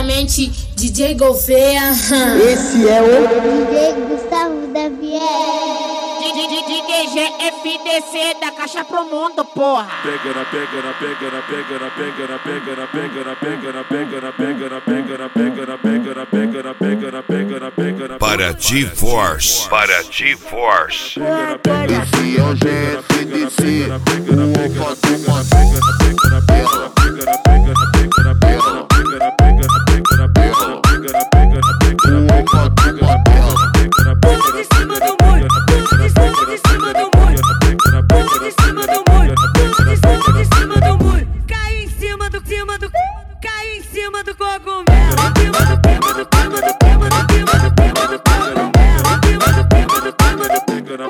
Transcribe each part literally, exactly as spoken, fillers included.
Diretamente D J Gouveia. Esse é o D J Gustavo da Vier. D J G F D C da Caixa Pro Mundo, porra. Pega na pega na pega na pega na pega na pega na pega na pega na pega na pega na pega na pega na pega na pega na pega na pega na pega na Paraty Force, Paraty Force. Esse é o G F D C. Caiu em cima do cogumelo, cima do cima do cima do cima do cima do cima do cogumelo, cima do cima do cima do cogumelo,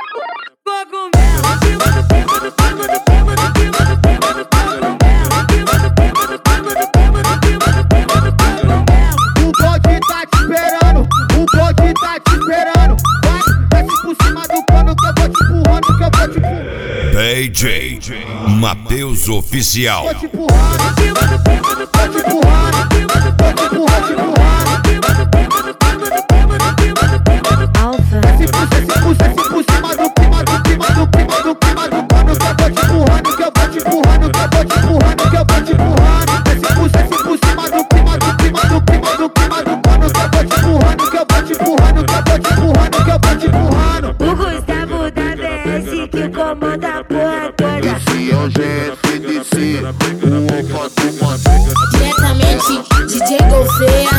cima do cima do cima do cima do cima do cima do cogumelo, cima do cima do cima do cima do cima do cima do cogumelo. O bode tá te esperando, o bode tá te esperando. Vai, desce por cima do pano que eu vou te empurrando, que eu vou te empurrando. D J Matheus Oficial. Vou te empurrando, vou te empurrando, vou te empurrando, vou te empurrando. Desce por, desce por, desce por cima do clima, do clima, do clima, do clima do pano que eu vou te empurrando, que eu vou te empurrando, que eu vou te empurrando, que eu vou te empurrando. Desce por, desce por cima do clima, do clima, do clima, do clima do pano que eu vou te empurrando, que eu vou te empurrando, que eu vou te empurrando, que eu vou te empurrando. O Gustavo da V S que comanda a porra toda. Esse é o G F D C. Diretamente D J Gouveia.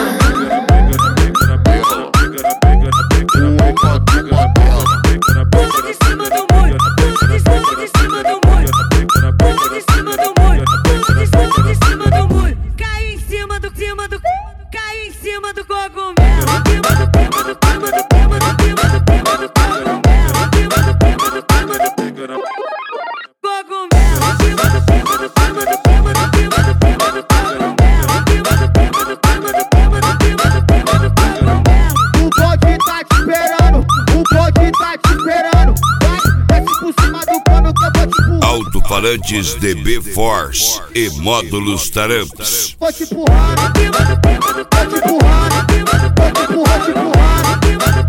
Pula de cima do muro, pula de cima de cima do muro, pula de cima do muro, pula de cima de cima do muro. Caiu em cima do cima do caiu em cima do cogumelo, cima do cima do cima do cima do cima do cima do cogumelo, cima do cima do cima do cogumelo, cima do cima do cima do cima do cima do cima do cogumelo, cima do cima do cima do cima do cima do cima do cogumelo. O bode tá te esperando, o bode tá te esperando. Vai, desce por cima do pano que eu vou te empurrando. Alto-falantes D B Force e módulos Taramps. Vou te empurrando, vou te empurrando, vou te empurrando, vou te empurrando.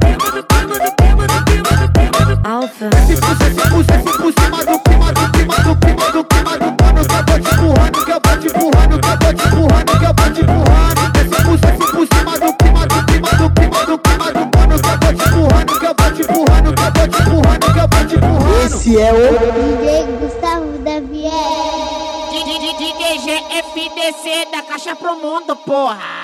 Alfa. Desce por, desce por, desce por cima do clima, do clima, do clima, do clima do pano que eu vou te empurrando, que eu vou te empurrando, que eu vou te empurrando, que eu vou te empurrando. Desce por, desce por cima do clima, do clima, do clima, do clima do pano que eu vou te empurrando, que eu vou te empurrando, que eu vou te empurrando, que eu vou te empurrando. Esse é o D J Gustavo da Vier. D J G F D C da Caixa Pro Mundo, porra.